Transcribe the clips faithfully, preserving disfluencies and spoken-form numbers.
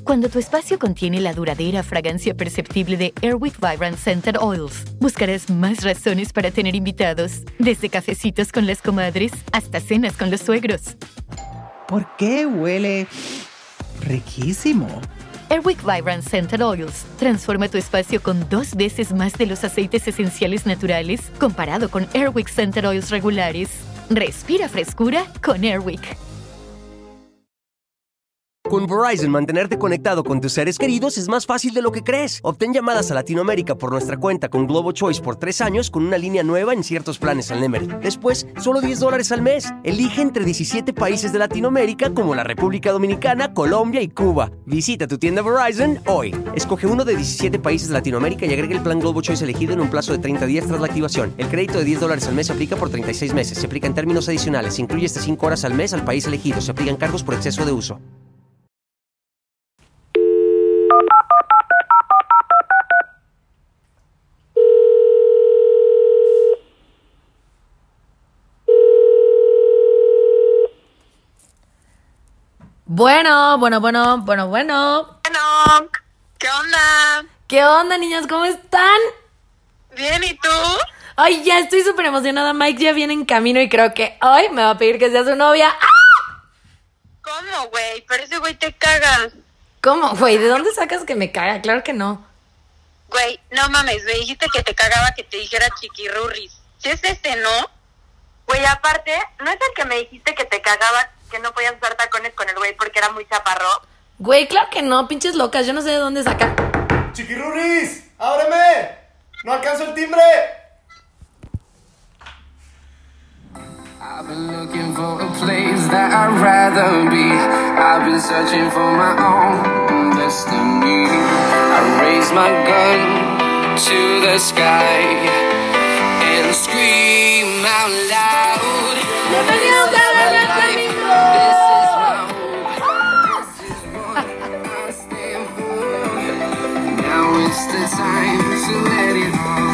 Cuando tu espacio contiene la duradera fragancia perceptible de Airwick Vibrant Scented Oils, buscarás más razones para tener invitados, desde cafecitos con las comadres hasta cenas con los suegros. ¿Por qué huele riquísimo? Airwick Vibrant Scented Oils transforma tu espacio con dos veces más de los aceites esenciales naturales comparado con Airwick Scented Oils regulares. Respira frescura con Airwick. Con Verizon, mantenerte conectado con tus seres queridos es más fácil de lo que crees. Obtén llamadas a Latinoamérica por nuestra cuenta con Globo Choice por tres años con una línea nueva en ciertos planes al Nemery. Después, solo diez dólares al mes. Elige entre diecisiete países de Latinoamérica como la República Dominicana, Colombia y Cuba. Visita tu tienda Verizon hoy. Escoge uno de diecisiete países de Latinoamérica y agrega el plan Globo Choice elegido en un plazo de treinta días tras la activación. El crédito de diez dólares al mes se aplica por treinta y seis meses. Se aplica en términos adicionales. Se incluye hasta cinco horas al mes al país elegido. Se aplican cargos por exceso de uso. Bueno, bueno, bueno, bueno, bueno. Bueno, ¿qué onda? ¿Qué onda, niñas? ¿Cómo están? Bien, ¿y tú? Ay, ya estoy súper emocionada. Mike ya viene en camino y creo que hoy me va a pedir que sea su novia. ¡Ah! ¿Cómo, güey? Pero ese güey te cagas. ¿Cómo, güey? ¿De dónde sacas que me caga? Claro que no. Güey, no mames, me dijiste que te cagaba que te dijera chiquirurris. ¿Sí es este, no? Güey, aparte, ¿no es el que me dijiste que te cagaba que no podías usar tacones con el güey porque era muy chaparro? Güey, claro que no, pinches locas. Yo no sé de dónde sacan. ¡Chiquirurris! ¡Ábreme! ¡No alcanzo el timbre! I've been looking for a place that I'd rather be. I've been searching for my own destiny. I raise my gun to the sky and scream out loud. ¡Bienvenidos a la Red Flamingo! This is my hope. This is what I stand for. Now it's the time to let it all.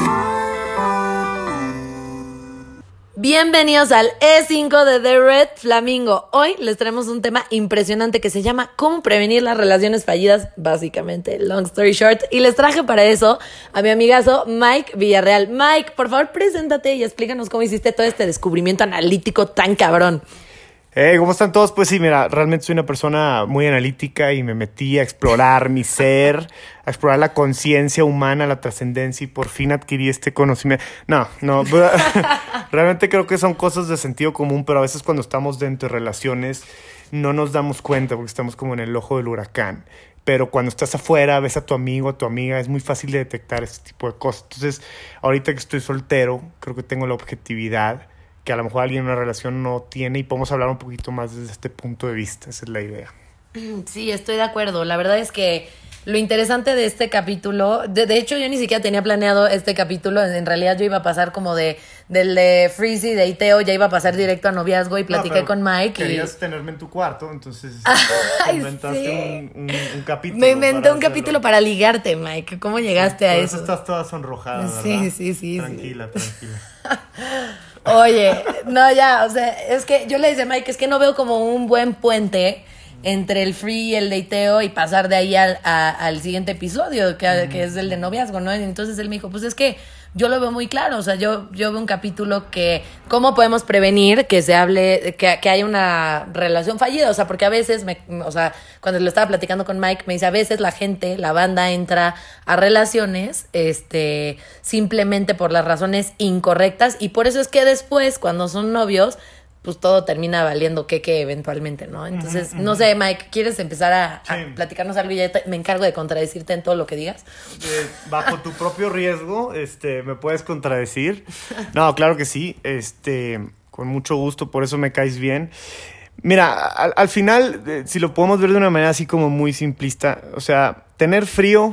Bienvenidos al E cinco de The Red Flamingo. Hoy les traemos un tema impresionante que se llama ¿Cómo prevenir las relaciones fallidas? Básicamente, long story short. Y les traje para eso a mi amigazo Mike Villarreal. Mike, por favor, preséntate y explícanos cómo hiciste todo este descubrimiento analítico tan cabrón. Hey, ¿cómo están todos? Pues sí, mira, realmente soy una persona muy analítica y me metí a explorar mi ser, a explorar la conciencia humana, la trascendencia y por fin adquirí este conocimiento. No, no, realmente creo que son cosas de sentido común, pero a veces cuando estamos dentro de relaciones no nos damos cuenta porque estamos como en el ojo del huracán. Pero cuando estás afuera, ves a tu amigo, a tu amiga, es muy fácil de detectar este tipo de cosas. Entonces, ahorita que estoy soltero, creo que tengo la objetividad que a lo mejor alguien en una relación no tiene y podemos hablar un poquito más desde este punto de vista. Esa es la idea. Sí, estoy de acuerdo. La verdad es que lo interesante de este capítulo, de, de hecho yo ni siquiera tenía planeado este capítulo, en realidad yo iba a pasar como de del de Freezy, de Iteo, ya iba a pasar directo a noviazgo y platiqué no, con Mike. Querías y... tenerme en tu cuarto, entonces Ay, te inventaste sí. un, un, un capítulo. Me inventé un capítulo para ligarte, Mike. ¿Cómo llegaste sí, a por eso? eso estás toda sonrojada, ¿verdad? Sí, sí, sí. Tranquila, sí. tranquila. Oye, no, ya, o sea, es que yo le dije a Mike, es que no veo como un buen puente entre el free y el dateo y pasar de ahí al, a, al siguiente episodio, que, mm. que es el de noviazgo, ¿no? Entonces él me dijo, pues es que yo lo veo muy claro, o sea, yo, yo veo un capítulo que, ¿cómo podemos prevenir que se hable, que, que haya una relación fallida? O sea, porque a veces, me, o sea, cuando lo estaba platicando con Mike, me dice, a veces la gente, la banda entra a relaciones, este, simplemente por las razones incorrectas y por eso es que después, cuando son novios, pues todo termina valiendo queque eventualmente, ¿no? Entonces, uh-huh, uh-huh. no sé, Mike, ¿quieres empezar a, sí. a platicarnos algo y ya te, me encargo de contradecirte en todo lo que digas? Eh, bajo tu propio riesgo, este, ¿me puedes contradecir? No, claro que sí, este, con mucho gusto, por eso me caes bien. Mira, al, al final, eh, si lo podemos ver de una manera así como muy simplista, o sea, tener frío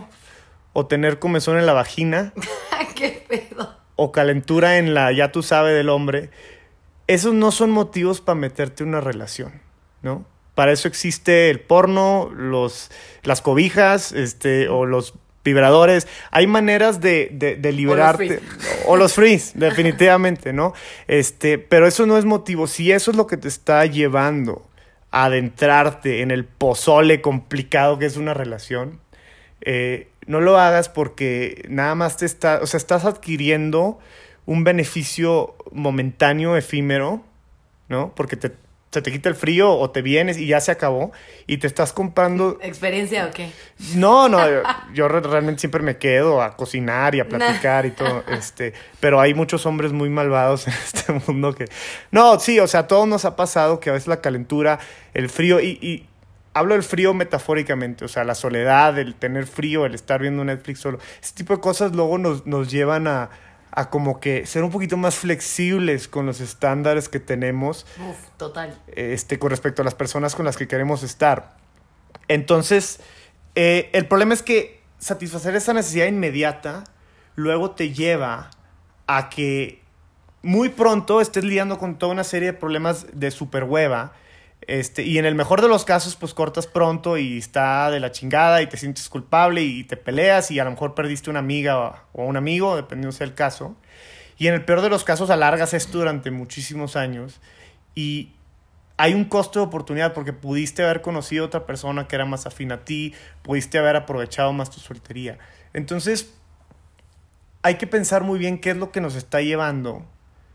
o tener comezón en la vagina. ¡Qué pedo! O calentura en la, ya tú sabes, del hombre. Esos no son motivos para meterte en una relación, ¿no? Para eso existe el porno, los, las cobijas, este, o los vibradores. Hay maneras de, de, de liberarte. O los frees, definitivamente, ¿no? Este, pero eso no es motivo. Si eso es lo que te está llevando adentrarte en el pozole complicado que es una relación, eh, no lo hagas porque nada más te está, o sea, estás adquiriendo un beneficio momentáneo, efímero, ¿no? Porque te, se te quita el frío o te vienes y ya se acabó y te estás comprando... ¿Experiencia o qué? No, no, yo, yo realmente siempre me quedo a cocinar y a platicar y todo, este, pero hay muchos hombres muy malvados en este mundo que... No, sí, o sea, a todos nos ha pasado que a veces la calentura, el frío, y, y hablo del frío metafóricamente, o sea, la soledad, el tener frío, el estar viendo Netflix solo, ese tipo de cosas luego nos, nos llevan a... a como que ser un poquito más flexibles con los estándares que tenemos. Uf, total. Este, con respecto a las personas con las que queremos estar. Entonces, eh, el problema es que satisfacer esa necesidad inmediata luego te lleva a que muy pronto estés lidiando con toda una serie de problemas de super hueva. Este, y en el mejor de los casos, pues cortas pronto y está de la chingada y te sientes culpable y te peleas y a lo mejor perdiste una amiga o, o un amigo, dependiendo sea el caso. Y en el peor de los casos alargas esto durante muchísimos años y hay un costo de oportunidad porque pudiste haber conocido a otra persona que era más afín a ti, pudiste haber aprovechado más tu soltería. Entonces, hay que pensar muy bien qué es lo que nos está llevando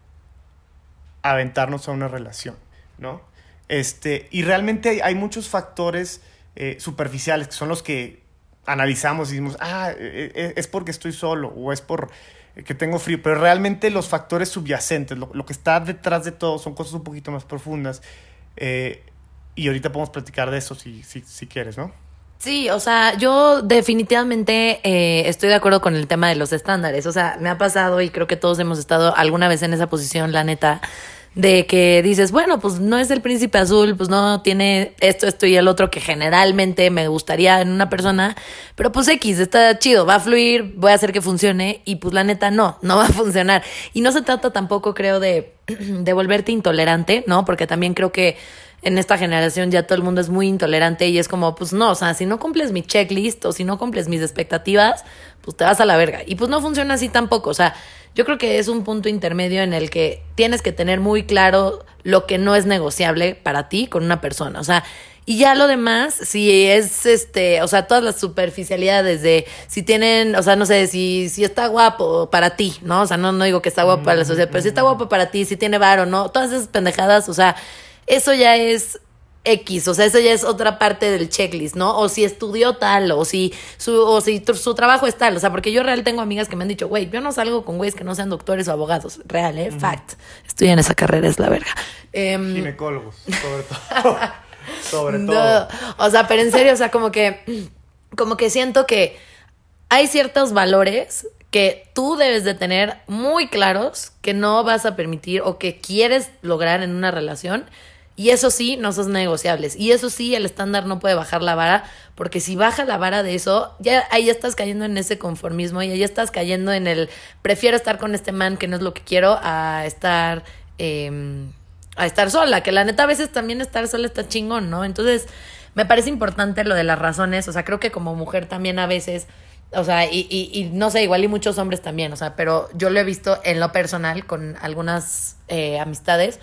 a aventarnos a una relación, ¿no? Este, y realmente hay, hay muchos factores eh, superficiales que son los que analizamos y decimos, ah, eh, es porque estoy solo o es por que tengo frío, pero realmente los factores subyacentes, lo, lo que está detrás de todo son cosas un poquito más profundas eh, y ahorita podemos platicar de eso si, si, si quieres, ¿no? Sí, o sea, yo definitivamente eh, estoy de acuerdo con el tema de los estándares, o sea, me ha pasado y creo que todos hemos estado alguna vez en esa posición, la neta, de que dices, bueno, pues no es el príncipe azul, pues no tiene esto, esto y el otro que generalmente me gustaría en una persona, pero pues X, está chido, va a fluir, voy a hacer que funcione y pues la neta no, no va a funcionar. Y no se trata tampoco, creo, de, de volverte intolerante, ¿no? Porque también creo que en esta generación ya todo el mundo es muy intolerante y es como, pues no, o sea, si no cumples mi checklist o si no cumples mis expectativas, pues te vas a la verga. Y pues no funciona así tampoco, o sea, yo creo que es un punto intermedio en el que tienes que tener muy claro lo que no es negociable para ti con una persona, o sea, y ya lo demás, si es, este, o sea, todas las superficialidades de si tienen, o sea, no sé, si, si está guapo para ti, ¿no? O sea, no, no digo que está guapo para la sociedad, pero si está guapo para ti, si tiene varo, ¿no? Todas esas pendejadas, o sea, eso ya es X, o sea, eso ya es otra parte del checklist, ¿no? O si estudió tal, o si su, o si tu, su trabajo es tal, o sea, porque yo real tengo amigas que me han dicho, güey, yo no salgo con güeyes que no sean doctores o abogados, real, ¿eh? Uh-huh. Fact. Estudian esa carrera, es la verga. Um, Ginecólogos, sobre todo. sobre todo. No, o sea, pero en serio, o sea, como que, como que siento que hay ciertos valores que tú debes de tener muy claros que no vas a permitir o que quieres lograr en una relación. Y eso sí, no son negociables. Y eso sí, el estándar no puede bajar la vara, porque si baja la vara de eso, ya ahí ya estás cayendo en ese conformismo y ahí ya estás cayendo en el prefiero estar con este man que no es lo que quiero a estar eh, a estar sola, que la neta a veces también estar sola está chingón, ¿no? Entonces, me parece importante lo de las razones, o sea, creo que como mujer también a veces, o sea, y, y, y no sé, igual y muchos hombres también, o sea, pero yo lo he visto en lo personal con algunas eh, amistades.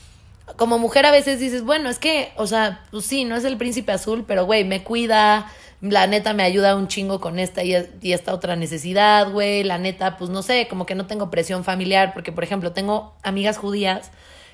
Como mujer a veces dices, bueno, es que, o sea, pues sí, no es el príncipe azul, pero güey, me cuida, la neta me ayuda un chingo con esta y, y esta otra necesidad, güey, la neta, pues no sé, como que no tengo presión familiar, porque por ejemplo, tengo amigas judías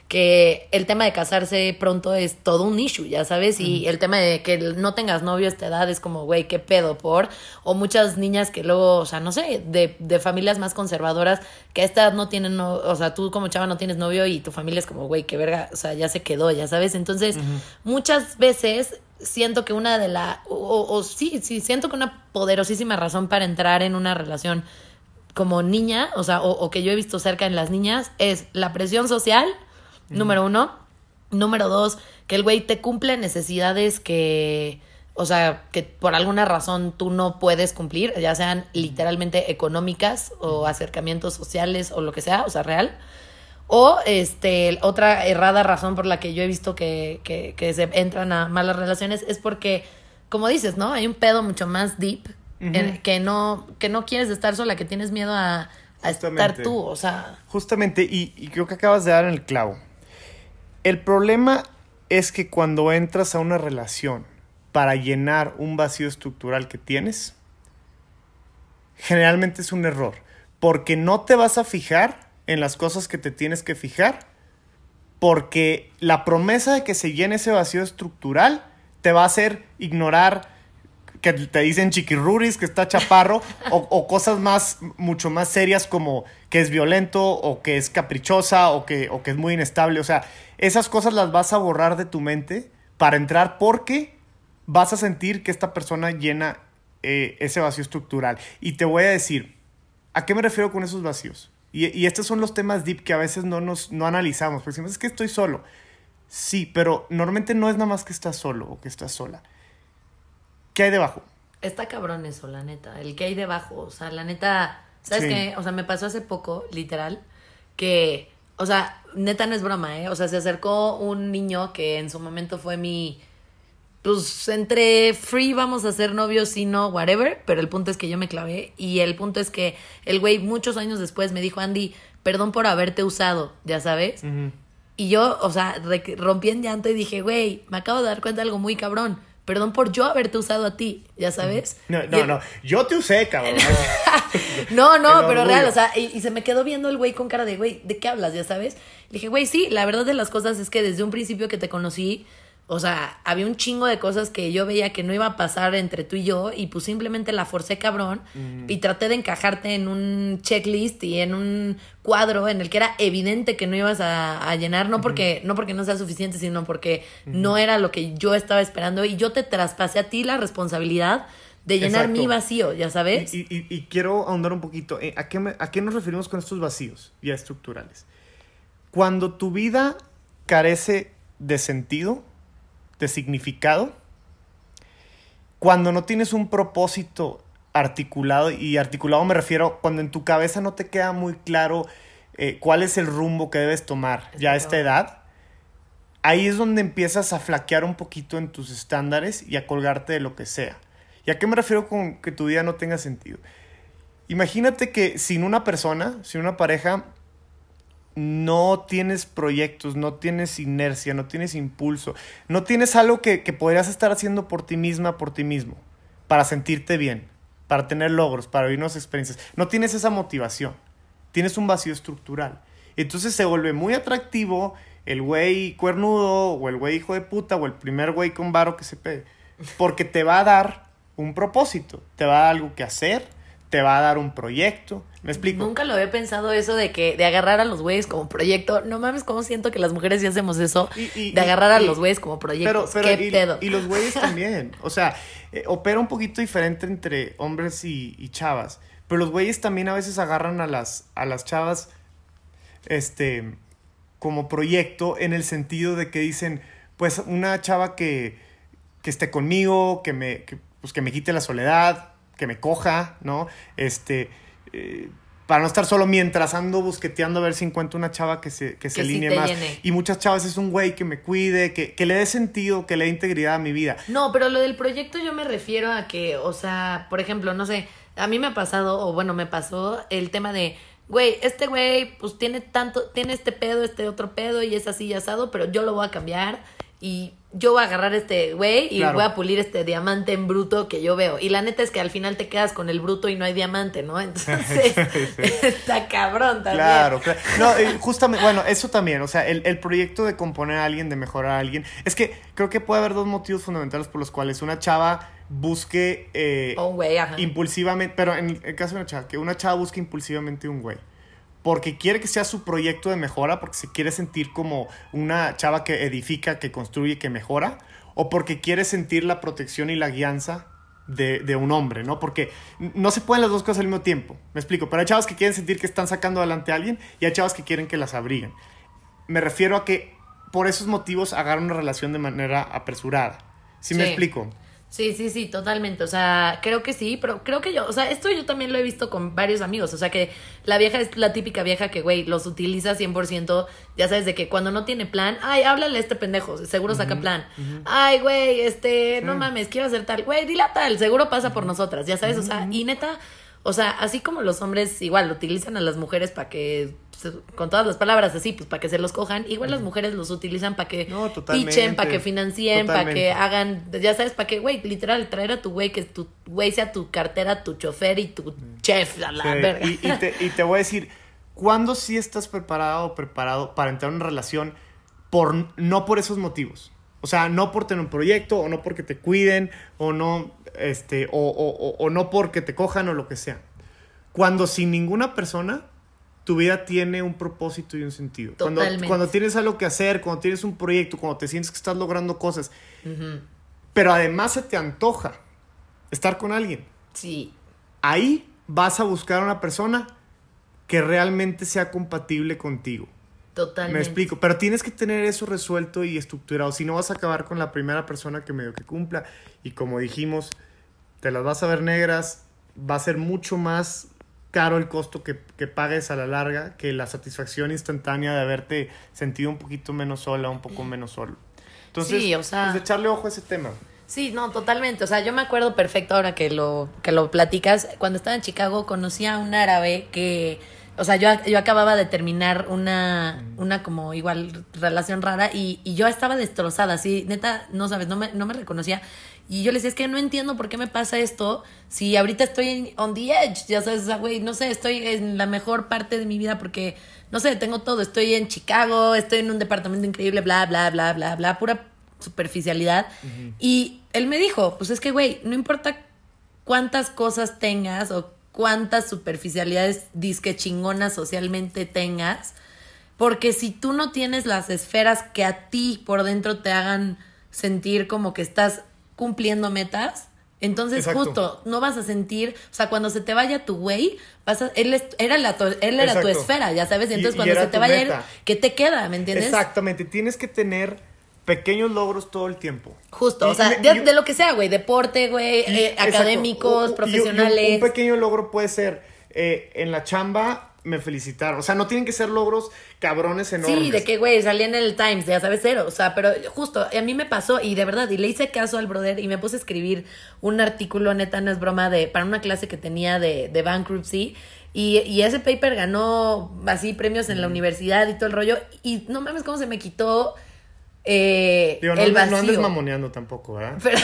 que el tema de casarse pronto es todo un issue, ya sabes, y el tema de que no tengas novio a esta edad es como, güey, qué pedo por, o muchas niñas que luego, o sea, no sé, de, de familias más conservadoras que a esta edad no tienen, no, o sea, tú como chava no tienes novio y tu familia es como, güey, qué verga, o sea, ya se quedó, ya sabes, entonces uh-huh. muchas veces siento que una de la, o, o, o sí, sí, siento que una poderosísima razón para entrar en una relación como niña, o sea, o, o que yo he visto cerca en las niñas, es la presión social. Número uno. Número dos, que el güey te cumple necesidades que, o sea, que por alguna razón tú no puedes cumplir, ya sean literalmente económicas o acercamientos sociales o lo que sea, o sea, real. O este otra errada razón por la que yo he visto que, que, que se entran a malas relaciones es porque, como dices, ¿no? Hay un pedo mucho más deep uh-huh. en, que, no, que no quieres estar sola, que tienes miedo a, a estar tú, o sea. Justamente, y, y creo que acabas de dar en el clavo. El problema es que cuando entras a una relación para llenar un vacío estructural que tienes, generalmente es un error, porque no te vas a fijar en las cosas que te tienes que fijar, porque la promesa de que se llene ese vacío estructural te va a hacer ignorar que te dicen chiquirruris, que está chaparro, o, o cosas más, mucho más serias como que es violento, o que es caprichosa, o que, o que es muy inestable. O sea, esas cosas las vas a borrar de tu mente para entrar, porque vas a sentir que esta persona llena eh, ese vacío estructural. Y te voy a decir, ¿a qué me refiero con esos vacíos? Y, y estos son los temas deep que a veces no, nos, no analizamos, porque decimos, es que estoy solo. Sí, pero normalmente no es nada más que estás solo o que estás sola. ¿Qué hay debajo? Está cabrón eso, la neta. El que hay debajo. O sea, la neta... ¿Sabes Sí. qué? O sea, me pasó hace poco, literal, que... O sea, neta no es broma, ¿eh? O sea, se acercó un niño que en su momento fue mi... Pues, entre free, vamos a ser novios, si no, whatever. Pero el punto es que yo me clavé. Y el punto es que el güey, muchos años después, me dijo, Andy, perdón por haberte usado, ¿ya sabes? Uh-huh. Y yo, o sea, re- rompí en llanto y dije, güey, me acabo de dar cuenta de algo muy cabrón. Perdón por yo haberte usado a ti, ¿ya sabes? No, Y no, el- no. Yo te usé, cabrón. No, no, El pero orgullo. real, o sea, y, y se me quedó viendo el güey con cara de, güey, ¿de qué hablas, ya sabes? Le dije, güey, sí, la verdad de las cosas es que desde un principio que te conocí, o sea, había un chingo de cosas que yo veía que no iba a pasar entre tú y yo, y pues simplemente la forcé cabrón, y traté de encajarte en un checklist y en un cuadro en el que era evidente que no ibas a, a llenar, no porque, no porque no sea suficiente, sino porque no era lo que yo estaba esperando, y yo te traspasé a ti la responsabilidad de llenar Exacto. mi vacío, ¿ya sabes? Y, y- y quiero ahondar un poquito. eh, ¿A qué, me- ¿A qué nos referimos con estos vacíos ya estructurales? Cuando tu vida carece de sentido, de significado, cuando no tienes un propósito articulado, y articulado me refiero cuando en tu cabeza no te queda muy claro eh, cuál es el rumbo que debes tomar ya a esta edad, ahí es donde empiezas a flaquear un poquito en tus estándares y a colgarte de lo que sea. ¿Y a qué me refiero con que tu vida no tenga sentido? Imagínate que sin una persona, sin una pareja, no tienes proyectos, no tienes inercia, no tienes impulso, no tienes algo que, que podrías estar haciendo por ti misma, por ti mismo, para sentirte bien, para tener logros, para vivir unas experiencias. No tienes esa motivación, tienes un vacío estructural. Entonces se vuelve muy atractivo el güey cuernudo, o el güey hijo de puta, o el primer güey con varo que se pegue, porque te va a dar un propósito, te va a dar algo que hacer, te va a dar un proyecto. ¿Me explico? Nunca lo había pensado eso de que de agarrar a los güeyes como proyecto. No mames, cómo siento que las mujeres sí hacemos eso, Y- y- de y- agarrar a y- los güeyes como proyectos. Pero, pero ¿Qué y, pedo? y los güeyes también. O sea, eh, opera un poquito diferente entre hombres y, y chavas. Pero los güeyes también a veces agarran a las, a las chavas este, como proyecto, en el sentido de que dicen, pues una chava que, que esté conmigo, que me, que, pues, que me quite la soledad, que me coja, ¿no? Este... eh, para no estar solo mientras ando busqueteando a ver si encuentro una chava que se, que se Que sí alinee te más. llene. Y muchas chavas es un güey que me cuide, que, que le dé sentido, que le dé integridad a mi vida. No, pero lo del proyecto yo me refiero a que, o sea, por ejemplo, no sé, a mí me ha pasado, o bueno, me pasó el tema de, güey, este güey, pues tiene tanto, tiene este pedo, este otro pedo, y es así y asado, pero yo lo voy a cambiar, y yo voy a agarrar este güey y Claro. voy a pulir este diamante en bruto que yo veo. Y la neta es que al final te quedas con el bruto y no hay diamante, ¿no? Entonces, está cabrón también. Claro, claro. No, eh, justamente, bueno, eso también, o sea, el, el proyecto de componer a alguien, de mejorar a alguien, es que creo que puede haber dos motivos fundamentales por los cuales una chava busque eh, O un güey, ajá. impulsivamente, pero en el caso de una chava, que una chava busque impulsivamente un güey, porque quiere que sea su proyecto de mejora, porque se quiere sentir como una chava que edifica, que construye, que mejora, o porque quiere sentir la protección y la guianza de, de un hombre, ¿no? Porque no se pueden las dos cosas al mismo tiempo, me explico, pero hay chavas que quieren sentir que están sacando adelante a alguien y hay chavas que quieren que las abriguen. Me refiero a que por esos motivos agarran una relación de manera apresurada. ¿Sí, me Sí. explico? Sí, sí, sí, totalmente. O sea, creo que sí, pero creo que yo, o sea, esto yo también lo he visto con varios amigos. O sea, que la vieja es la típica vieja que, güey, los utiliza cien por ciento. Ya sabes, de que cuando no tiene plan, ay, háblale a este pendejo, seguro saca plan. Ay, güey, este, no mames, quiero hacer tal. Güey, dile a tal, seguro pasa por nosotras, ya sabes. O sea, y neta, o sea, así como los hombres igual utilizan a las mujeres para que pues, con todas las palabras así, pues para que se los cojan. Igual las mujeres los utilizan para que No, totalmente. pichen, para que financien, para Totalmente. que hagan, ya sabes, para que, güey, literal, traer a tu güey, que tu güey sea tu cartera, tu chofer y tu chef, a la Sí, verga. Y, y, te, y te voy a decir, ¿cuándo sí estás preparado o preparado para entrar en una relación por, no por esos motivos? O sea, no por tener un proyecto, o no porque te cuiden, o no, este, o, o, o, o no porque te cojan, o lo que sea. Cuando sin ninguna persona, tu vida tiene un propósito y un sentido. Cuando, Totalmente. cuando tienes algo que hacer, cuando tienes un proyecto, cuando te sientes que estás logrando cosas. Ujú. Pero además se te antoja estar con alguien. Sí, Ahí vas a buscar a una persona que realmente sea compatible contigo. totalmente. Me explico, pero tienes que tener eso resuelto y estructurado. Si no, vas a acabar con la primera persona que medio que cumpla. Y como dijimos, te las vas a ver negras. Va a ser mucho más caro el costo que, que pagues a la larga que la satisfacción instantánea de haberte sentido un poquito menos sola, un poco menos solo. Entonces, Sí, o sea- pues echarle ojo a ese tema. Sí, no, totalmente. O sea, yo me acuerdo perfecto ahora que lo, que lo platicas. Cuando estaba en Chicago conocí a un árabe que, o sea, yo, yo acababa de terminar una, una como igual relación rara y, y yo estaba destrozada, así, neta, no sabes, no me, no me reconocía. Y yo le decía, es que no entiendo por qué me pasa esto si ahorita estoy en, on the edge, ya sabes, o sea, güey, no sé, estoy en la mejor parte de mi vida porque, no sé, tengo todo, estoy en Chicago, estoy en un departamento increíble, bla, bla, bla, bla, bla, pura superficialidad. Uh-huh. Y él me dijo, pues es que, güey, no importa cuántas cosas tengas o cuántas superficialidades disque chingonas socialmente tengas, porque si tú no tienes las esferas que a ti por dentro te hagan sentir como que estás cumpliendo metas, entonces Exacto. justo no vas a sentir, o sea, cuando se te vaya tu güey, vas a, él es, era la tu, él era tu esfera, ya sabes, y entonces y, cuando y se te vaya meta. él, ¿qué te queda? ¿Me entiendes? Exactamente, tienes que tener pequeños logros todo el tiempo. Justo, y, o sea, y, de, y, de lo que sea, güey, deporte, güey, eh, académicos, o, profesionales. Y un, un pequeño logro puede ser, eh, en la chamba me felicitaron, o sea, no tienen que ser logros cabrones enormes. Sí, de que, güey, salí en el Times, ya sabes, cero, o sea, pero justo, a mí me pasó, y de verdad, y le hice caso al brother, y me puse a escribir un artículo, neta, no es broma, de para una clase que tenía de, de bankruptcy, y, y ese paper ganó así premios en la universidad y todo el rollo, y no mames cómo se me quitó eh, Digo, no, el andes, vacío. no andes mamoneando tampoco, ¿verdad? Pero...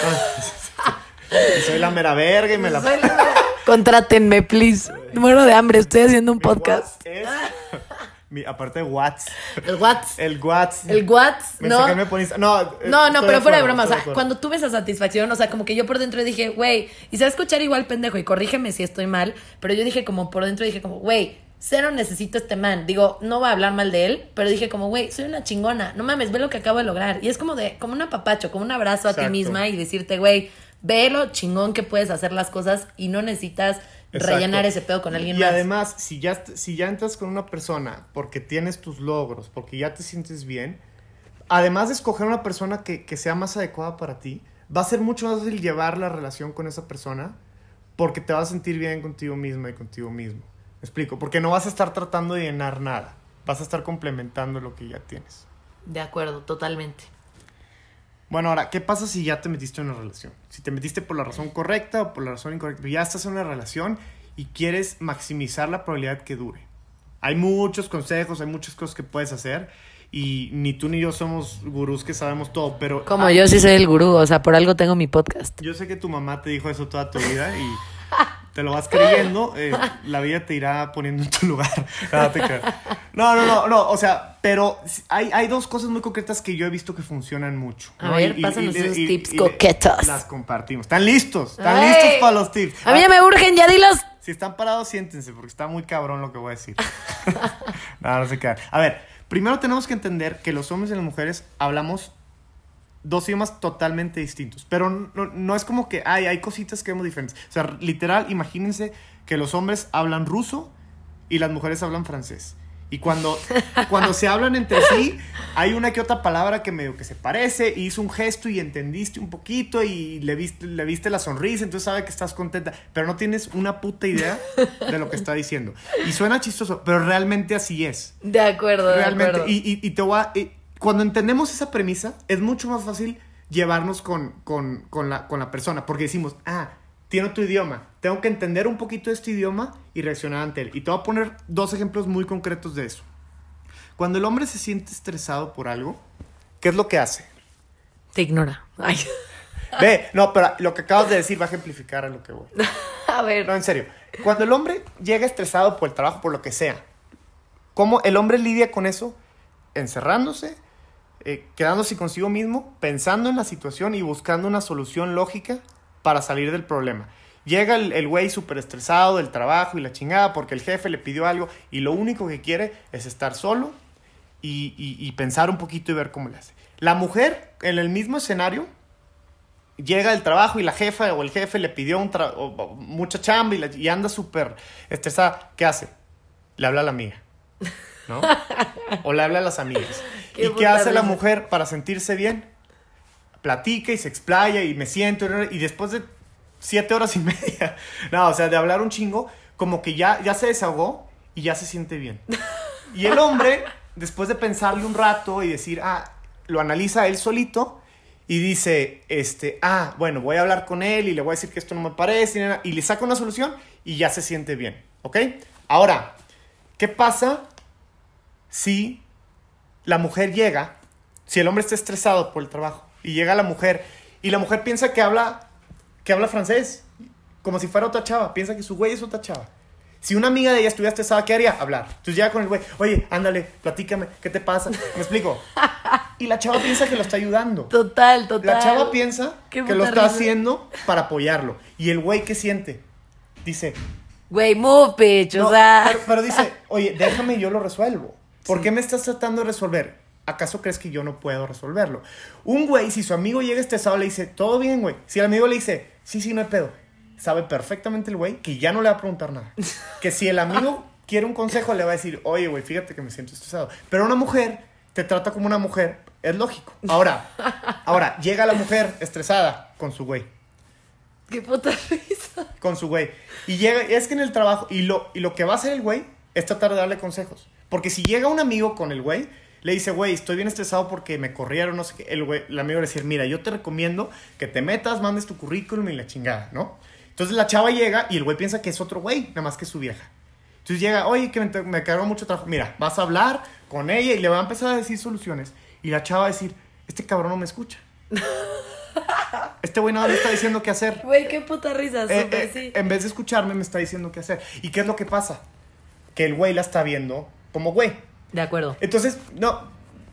Y soy la mera verga y me la... Soy la... Contrátenme, please. Muero de hambre, estoy haciendo un Mi podcast. Es... Mi, aparte de Watts. El Watts. El Watts. El Watts, no. Me poniste... No, no, no, pero fuera de broma. O sea, de cuando tuve esa satisfacción, o sea, como que yo por dentro dije, güey, y se va a escuchar igual pendejo, y corrígeme si estoy mal, pero yo dije como por dentro, dije como, güey, cero necesito este man. Digo, no voy a hablar mal de él, pero dije como, güey, soy una chingona. No mames, ve lo que acabo de lograr. Y es como de, como un apapacho, como un abrazo a Exacto. ti misma y decirte, güey, ve lo chingón que puedes hacer las cosas y no necesitas Exacto. rellenar ese pedo con alguien y más. Y además, si ya, si ya entras con una persona porque tienes tus logros, porque ya te sientes bien, además de escoger una persona que, que sea más adecuada para ti, va a ser mucho más fácil llevar la relación con esa persona porque te vas a sentir bien contigo misma y contigo mismo. ¿Me explico? Porque no vas a estar tratando de llenar nada. Vas a estar complementando lo que ya tienes. De acuerdo, totalmente. Bueno, ahora, ¿qué pasa si ya te metiste en una relación? Si te metiste por la razón correcta o por la razón incorrecta, ya estás en una relación y quieres maximizar la probabilidad que dure. Hay muchos consejos, hay muchas cosas que puedes hacer y ni tú ni yo somos gurús que sabemos todo, pero... Como yo sí soy el gurú, o sea, por algo tengo mi podcast. Yo sé que tu mamá te dijo eso toda tu vida y te lo vas creyendo, eh, la vida te irá poniendo en tu lugar. No, te creas. no, no, no, no, o sea, pero hay, hay dos cosas muy concretas que yo he visto que funcionan mucho. A ¿no? ver, y, pásanos y, esos y, tips y, coquetos. Las compartimos. ¿Están listos? ¿Están Ay. listos para los tips? A mí ya me urgen, ya dilos. Si están parados, siéntense, porque está muy cabrón lo que voy a decir. no, no se quedan. A ver, primero tenemos que entender que los hombres y las mujeres hablamos dos idiomas totalmente distintos. Pero no, no es como que ay, hay cositas que vemos diferentes. O sea, literal, imagínense que los hombres hablan ruso y las mujeres hablan francés. Y cuando, cuando se hablan entre sí, hay una que otra palabra que medio que se parece, y hizo un gesto y entendiste un poquito y le viste, le viste la sonrisa, entonces sabe que estás contenta, pero no tienes una puta idea de lo que está diciendo. Y suena chistoso, pero realmente así es. De acuerdo, de Realmente. acuerdo. Y, y, y te voy a, y cuando entendemos esa premisa, es mucho más fácil llevarnos con, con, con, la, con la persona, porque decimos, ah, tiene otro idioma, tengo que entender un poquito de este idioma y reaccionar ante él. Y te voy a poner dos ejemplos muy concretos de eso. Cuando el hombre se siente estresado por algo, ¿qué es lo que hace? Te ignora. Ay. Ve, no, pero lo que acabas de decir va a ejemplificar a lo que voy. A ver. No, en serio. Cuando el hombre llega estresado por el trabajo, por lo que sea, ¿cómo el hombre lidia con eso? Encerrándose, eh, quedándose consigo mismo, pensando en la situación y buscando una solución lógica para salir del problema. Llega el, el güey súper estresado del trabajo y la chingada porque el jefe le pidió algo y lo único que quiere es estar solo y, y, y pensar un poquito y ver cómo le hace. La mujer, en el mismo escenario, llega del trabajo y la jefa o el jefe le pidió un tra- o, o, mucha chamba y, la, y anda súper estresada. ¿Qué hace? Le habla a la amiga, ¿no? O le habla a las amigas. Qué ¿Y qué hace la risa. mujer para sentirse bien? Platica y se explaya y me siento y después de siete horas y media, no, o sea, de hablar un chingo, como que ya, ya se desahogó y ya se siente bien. Y el hombre, después de pensarle un rato y decir, ah, lo analiza él solito y dice, este, ah, bueno, voy a hablar con él y le voy a decir que esto no me parece, y le saca una solución y ya se siente bien, ¿ok? Ahora, ¿qué pasa si la mujer llega, si el hombre está estresado por el trabajo y llega la mujer y la mujer piensa que habla, que habla francés, como si fuera otra chava, piensa que su güey es otra chava? Si una amiga de ella estuviera estresada, ¿qué haría? Hablar. Entonces llega con el güey, oye, ándale, platícame, ¿qué te pasa? ¿Me explico? Y la chava piensa que lo está ayudando. Total, total. La chava piensa Qué que lo puta está risa. haciendo para apoyarlo. Y el güey, ¿qué siente? Dice, Güey, move, bitch. no, o sea. pero, pero dice, oye, déjame, yo lo resuelvo. ¿Por qué me estás tratando de resolver? ¿Acaso crees que yo no puedo resolverlo? Un güey, si su amigo llega estresado, le dice, todo bien, güey. Si el amigo le dice, sí, sí, no hay pedo, sabe perfectamente el güey que ya no le va a preguntar nada. Que si el amigo quiere un consejo, le va a decir, oye, güey, fíjate que me siento estresado. Pero una mujer te trata como una mujer, es lógico. Ahora, ahora, llega la mujer estresada con su güey. Qué puta risa. Con su güey. Y llega, es que en el trabajo, y lo, y lo que va a hacer el güey es tratar de darle consejos. Porque si llega un amigo con el güey, le dice, güey, estoy bien estresado porque me corrieron, no sé qué. El güey, el amigo le dice, mira, yo te recomiendo que te metas, mandes tu currículum y la chingada, ¿no? Entonces la chava llega y el güey piensa que es otro güey, nada más que su vieja. Entonces llega, oye, que me, me cargó mucho trabajo. Mira, vas a hablar con ella y le va a empezar a decir soluciones. Y la chava va a decir, este cabrón no me escucha. Este güey nada me está diciendo qué hacer. Güey, qué puta risa. Eh, Súper, eh, sí. En vez de escucharme, me está diciendo qué hacer. ¿Y qué es lo que pasa? Que el güey la está viendo como güey. De acuerdo. Entonces, no.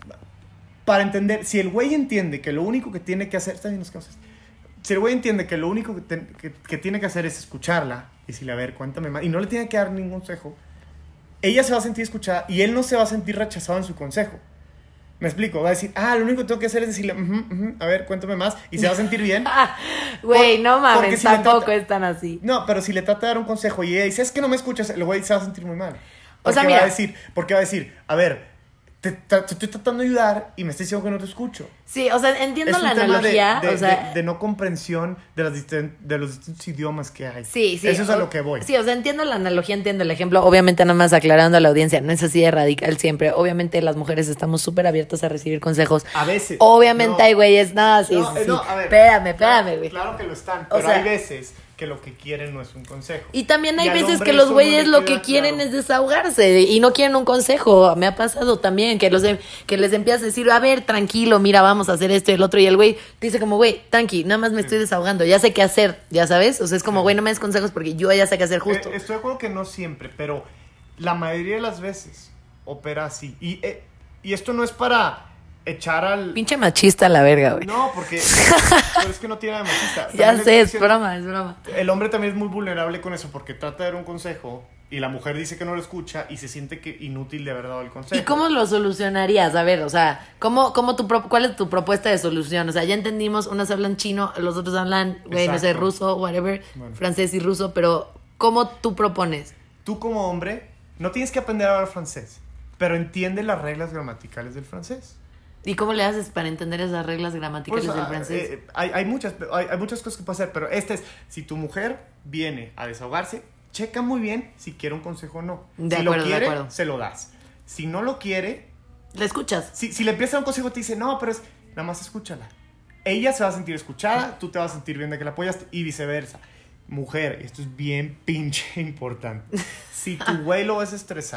Para entender, si el güey entiende que lo único que tiene que hacer. Está bien las cosas. Si el güey entiende que lo único que, te- que, que tiene que hacer es escucharla y decirle, a ver, cuéntame más, y no le tiene que dar ningún consejo, ella se va a sentir escuchada y él no se va a sentir rechazado en su consejo. ¿Me explico? Va a decir, ah, lo único que tengo que hacer es decirle, "Ujú, ujú, a ver, cuéntame más", y se va a sentir bien. Güey, Por- no porque mames, si le tampoco trata- es tan así. No, pero si le trata de dar un consejo y ella dice, es que no me escuchas, el güey se va a sentir muy mal. O sea, Porque mira. va a decir, porque va a decir, a ver, te, te- te estoy tratando de ayudar y me estás diciendo que no te escucho. Sí, o sea, entiendo Es un la tema de- analogía. de, o sea, de- de no comprensión de, las disten- de los distintos idiomas que hay. sí, sí. Eso es a o- lo que voy. Sí, o sea, entiendo la analogía, entiendo el ejemplo. Obviamente, nada más aclarando a la audiencia, no es así de radical siempre. Obviamente, las mujeres estamos súper abiertas a recibir consejos. A veces. Obviamente No. hay güeyes, no, sí, No, sí, eh, sí. no, a ver, espérame, espérame, claro, güey. Claro que lo están, O pero sea- hay veces que lo que quieren no es un consejo. Y también hay al veces hombre que los eso no güeyes le lo queda que quieren claro. es desahogarse y no quieren un consejo. Me ha pasado también que los em- que les empiezas a decir, a ver, tranquilo, mira, vamos a hacer esto y el otro. Y el güey dice como, güey, tranqui, nada más me estoy desahogando, ya sé qué hacer, ya sabes. O sea, es como, güey, no me des consejos porque yo ya sé qué hacer justo. Eh, estoy de acuerdo que no siempre, pero la mayoría de las veces opera así. Y, eh, y esto no es para echar al... Pinche machista la verga, güey. No, porque pero es que no tiene nada de machista. Ya También sé, estoy es diciendo- broma, es broma. El hombre también es muy vulnerable con eso porque trata de dar un consejo y la mujer dice que no lo escucha y se siente que inútil de haber dado el consejo. ¿Y cómo lo solucionarías? A ver, o sea, ¿cómo, cómo tu pro- ¿cuál es tu propuesta de solución? O sea, ya entendimos, unos hablan chino, los otros hablan, güey, no sé, Exacto. ruso, whatever, Bueno. francés y ruso, pero ¿cómo tú propones? Tú como hombre no tienes que aprender a hablar francés, pero entiende las reglas gramaticales del francés. ¿Y cómo le haces para entender esas reglas gramaticales Pues, del ah, francés? eh, hay, hay, muchas, hay, hay muchas cosas que puede hacer, pero este es, si tu mujer viene a desahogarse, checa muy bien si quiere un consejo o no. De si acuerdo, lo de quiere, acuerdo. se lo das. Si no lo quiere, ¿Le escuchas? si, si le empieza a dar un consejo te dice, no, pero es, nada más escúchala. Ella se va a sentir escuchada, tú te vas a sentir bien de que la apoyaste y viceversa. Mujer, esto es bien pinche importante. Si tu güey lo ves estresado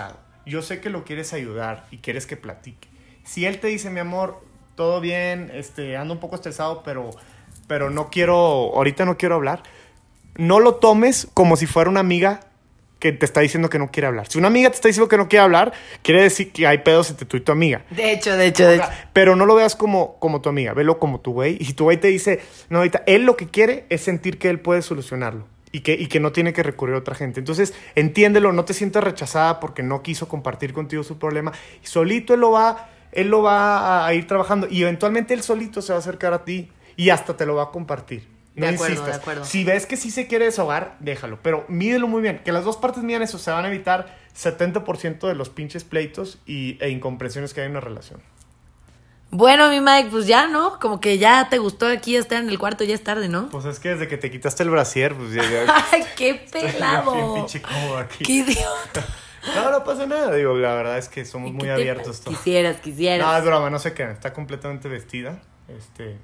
yo sé que lo quieres ayudar y quieres que platique. Si él te dice, mi amor, todo bien, este, ando un poco estresado, pero, pero no quiero, ahorita no quiero hablar, no lo tomes como si fuera una amiga que te está diciendo que no quiere hablar. Si una amiga te está diciendo que no quiere hablar, quiere decir que hay pedos entre tú y tu amiga. De hecho, de hecho, de hecho. Pero no lo veas como, como tu amiga, velo como tu güey. Y si tu güey te dice, no, ahorita, él lo que quiere es sentir que él puede solucionarlo y que, y que no tiene que recurrir a otra gente. Entonces, entiéndelo, no te sientas rechazada porque no quiso compartir contigo su problema. Y solito él lo va, él lo va a ir trabajando y eventualmente él solito se va a acercar a ti y hasta te lo va a compartir. No de acuerdo, insistas. de acuerdo. Si ves que sí se quiere desahogar, déjalo. Pero mídelo muy bien. Que las dos partes midan eso. Se van a evitar setenta por ciento de los pinches pleitos y, e incomprensiones que hay en una relación. Bueno, mi Mike, pues ya, ¿no? Como que ya te gustó aquí estar en el cuarto, ya es tarde, ¿no? Pues es que desde que te quitaste el brasier, pues ya... ya ¡Ay, qué estoy pelado! bien pinche cómodo aquí. ¡Qué idiota! No, no pasa nada. Digo, la verdad es que somos muy abiertos todos. Quisieras, quisieras. No, es broma, no sé qué. Está completamente vestida. Este...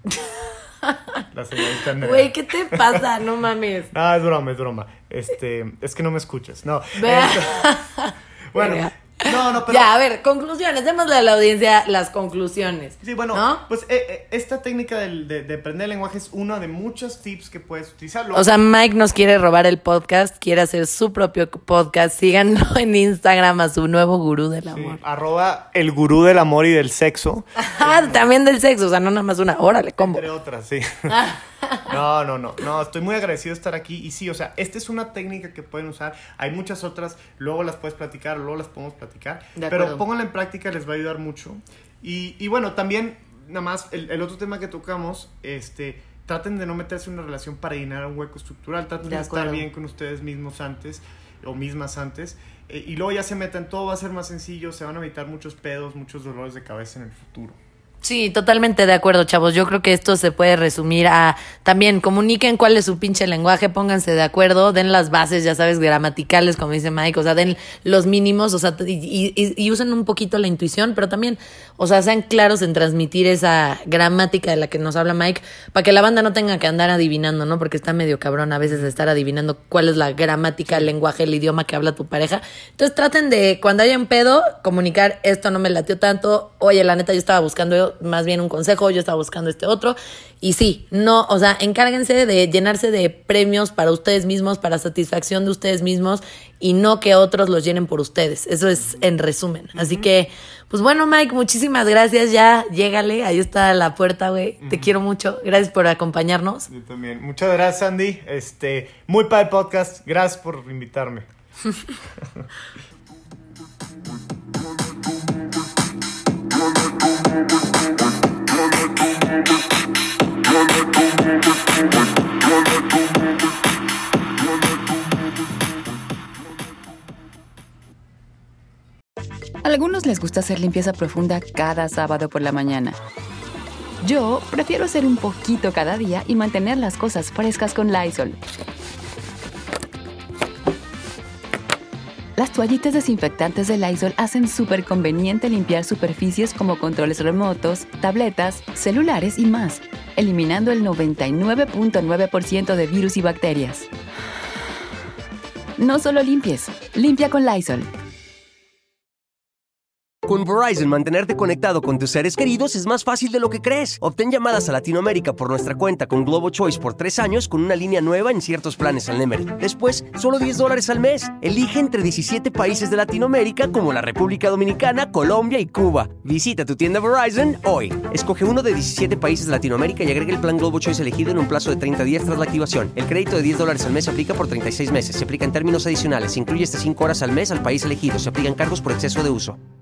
La señorita Andrea. Güey, ¿qué te pasa? No mames. No, es broma, es broma. Este, es que no me escuchas. No. Vea. Este, bueno, no, no, pero... Ya, a ver, conclusiones. Démosle a la audiencia las conclusiones. Sí, bueno, ¿no? pues eh, eh, esta técnica del, de, de aprender el lenguaje es uno de muchos tips que puedes utilizarlo. O sea, Mike nos quiere robar el podcast, quiere hacer su propio podcast. Síganlo en Instagram a su nuevo gurú del sí, amor. arroba el gurú del amor y del sexo. Ah, también del sexo, o sea, no nada más una. Órale, combo. Entre otras, sí. No, no, no, no, estoy muy agradecido de estar aquí. Y sí, o sea, esta es una técnica que pueden usar. Hay muchas otras, luego las puedes platicar, luego las podemos platicar. De pero acuerdo. pónganla en práctica, les va a ayudar mucho. Y, y bueno, también, nada más, el, el otro tema que tocamos, este, traten de no meterse en una relación para llenar un hueco estructural. Traten de, De estar acuerdo. bien con ustedes mismos antes, o mismas antes. Eh, y luego ya se metan, todo va a ser más sencillo, se van a evitar muchos pedos, muchos dolores de cabeza en el futuro. Sí, totalmente de acuerdo, chavos. Yo creo que esto se puede resumir a también comuniquen cuál es su pinche lenguaje, pónganse de acuerdo, den las bases, ya sabes, gramaticales, como dice Mike, o sea, den los mínimos, o sea, y, y, y usen un poquito la intuición, pero también, o sea, sean claros en transmitir esa gramática de la que nos habla Mike, para que la banda no tenga que andar adivinando, ¿no? Porque está medio cabrón a veces estar adivinando cuál es la gramática, el lenguaje, el idioma que habla tu pareja. Entonces traten de, cuando haya un pedo, comunicar, esto no me latió tanto, oye, la neta, yo estaba buscando más bien un consejo, yo estaba buscando este otro, y sí, no, o sea, encárguense de llenarse de premios para ustedes mismos, para satisfacción de ustedes mismos, y no que otros los llenen por ustedes, eso es en resumen, uh-huh. Así que, pues bueno, Mike, muchísimas gracias, ya, llégale, ahí está la puerta, güey, uh-huh. Te quiero mucho, gracias por acompañarnos. Yo también, muchas gracias, Andy, este, muy padre podcast, gracias por invitarme. A algunos les gusta hacer limpieza profunda cada sábado por la mañana. Yo prefiero hacer un poquito cada día y mantener las cosas frescas con Lysol. Las toallitas desinfectantes de Lysol hacen súper conveniente limpiar superficies como controles remotos, tabletas, celulares y más, eliminando el noventa y nueve punto nueve por ciento de virus y bacterias. No solo limpies, limpia con Lysol. Con Verizon, mantenerte conectado con tus seres queridos es más fácil de lo que crees. Obtén llamadas a Latinoamérica por nuestra cuenta con Globo Choice por tres años con una línea nueva en ciertos planes al Nemery. Después, solo diez dólares al mes. Elige entre diecisiete países de Latinoamérica como la República Dominicana, Colombia y Cuba. Visita tu tienda Verizon hoy. Escoge uno de diecisiete países de Latinoamérica y agrega el plan Globo Choice elegido en un plazo de treinta días tras la activación. El crédito de diez dólares al mes se aplica por treinta y seis meses. Se aplica en términos adicionales. Se incluye hasta cinco horas al mes al país elegido. Se aplican cargos por exceso de uso.